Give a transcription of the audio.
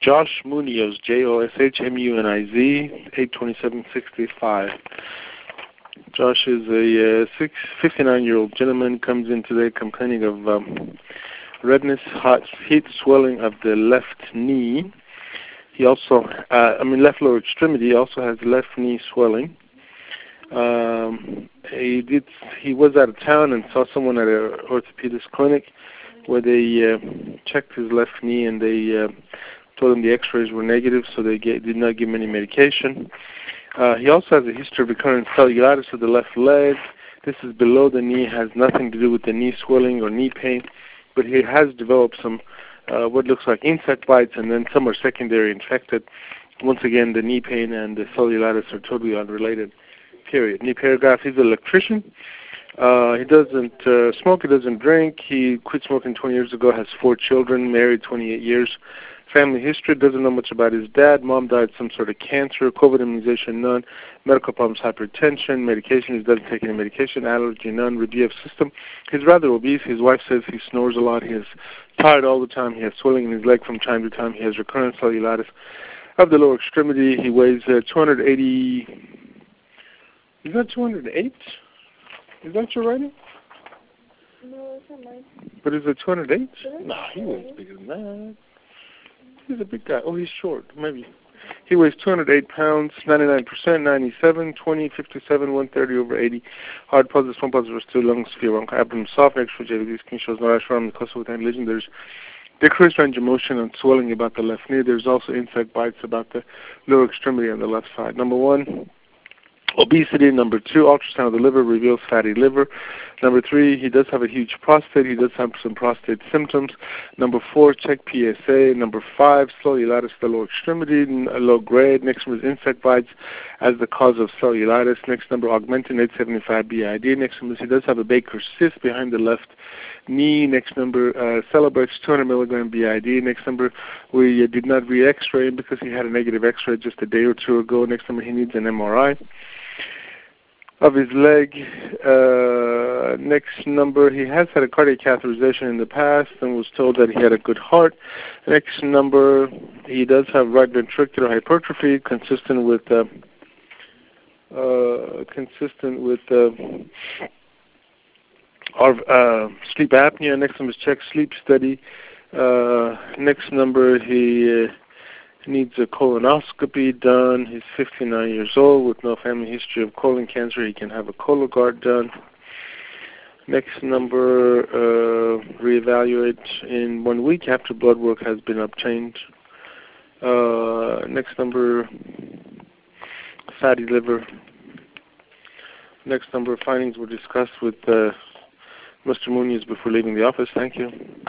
Josh Munoz, Joshmuniz, 82765. Josh is a 59-year-old gentleman, comes in today complaining of redness, hot, heat, swelling of the left knee. He also, left lower extremity. He also has left knee swelling. He was out of town and saw someone at an orthopedist clinic where they checked his left knee and they told him the x-rays were negative, so they did not give him any medication. He also has a history of recurrent cellulitis of the left leg. This is below the knee, has nothing to do with the knee swelling or knee pain, but he has developed some what looks like insect bites, and then some are secondary infected. Once again, the knee pain and the cellulitis are totally unrelated, period. Knee paragraph, he's an electrician. He doesn't smoke, he doesn't drink. He quit smoking 20 years ago, has 4 children, married 28 years. Family history, doesn't know much about his dad. Mom died some sort of cancer. COVID immunization, none. Medical problems, hypertension. Medication, he doesn't take any medication. Allergy, none. Review of system. He's rather obese. His wife says he snores a lot. He is tired all the time. He has swelling in his leg from time to time. He has recurrent cellulitis of the lower extremity. He weighs 280. Is that 208? Is that your writing? No, it's not mine. But is it 208? No, he weighs bigger than that. He's a big guy. Oh, he's short. Maybe. He weighs 208 pounds, 99%, 97, 20, 57, 130 over 80. Hard positive, small positive, still lungs, sphere, abdomen, soft, extra JVD, skin shows no rash around the cluster with hand lesion. There's decreased range of motion and swelling about the left knee. There's also insect bites about the lower extremity on the left side. Number 1, obesity. Number 2, ultrasound of the liver reveals fatty liver. Number 3, he does have a huge prostate. He does have some prostate symptoms. Number 4, check PSA. Number 5, cellulitis of the lower extremity, low grade. Next number is insect bites as the cause of cellulitis. Next number, augmentin 875 BID. Next number is he does have a Baker's cyst behind the left knee. Next number, Celebrex 200 milligram BID. Next number, we did not re-X-ray him because he had a negative X-ray just a day or 2 ago. Next number, he needs an MRI of his leg. Next number, he has had a cardiac catheterization in the past and was told that he had a good heart. Next number, he does have right ventricular hypertrophy consistent with sleep apnea. Next number is check sleep study. Next number, he needs a colonoscopy done. He's 59 years old with no family history of colon cancer. He can have a Cologuard done. Next number, reevaluate in 1 week after blood work has been obtained. Next number, fatty liver. Next number, findings were discussed with Mr. Munoz before leaving the office. Thank you.